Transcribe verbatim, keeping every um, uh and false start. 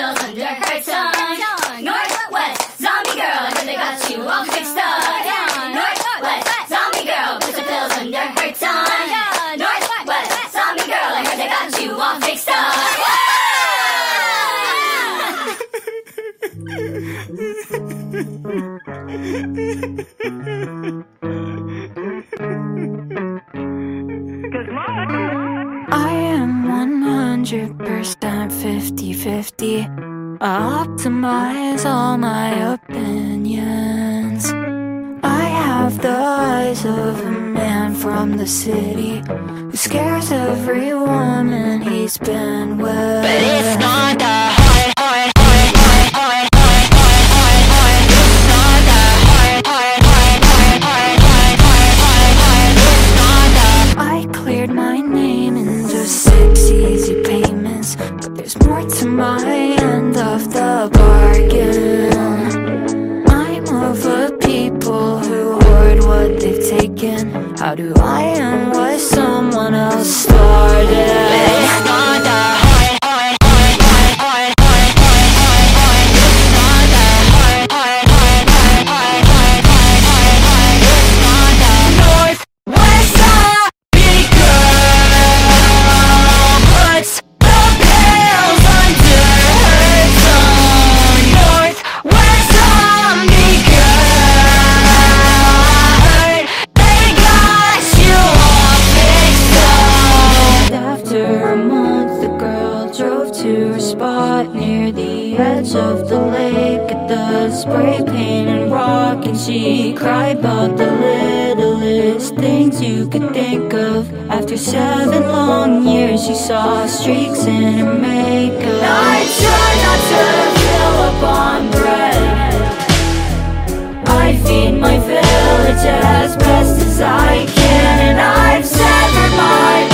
pills under her tongue. Northwest zombie girl, I heard they got you all fixed up. Northwest zombie girl, put the pills under her tongue. Northwest zombie girl, I heard they got you all fixed up. I am one hundred percent fifty fifty. I optimize all my opinions. I have the eyes of a man from the city who scares every woman he's been with. But it's not the heart, heart, heart, heart, heart, heart, heart, heart, heart. It's not the heart, heart, heart, heart, heart, heart, heart, heart, heart. It's not the. I cleared my name in just six easy payments, but there's more to my end of the bargain. I'm of a people who hoard what they've taken. How do I end what someone else started? It's not the heart, heart, heart, heart, heart, heart, heart, heart, heart. It's not the heart, heart, heart, heart, heart, heart, heart, heart, heart. It's not the Northwest zombie girl puts the pills under her tongue. Northwest zombie girl, I heard they got you all fixed up. After a month, the girl drove to her spot near the edge of the lake at the spray paint and rock, and she cried about the littlest things you could think of. After seven long years, she saw streaks in her makeup. I try not to fill up on bread. I feed my village as best as I can, and I've severed my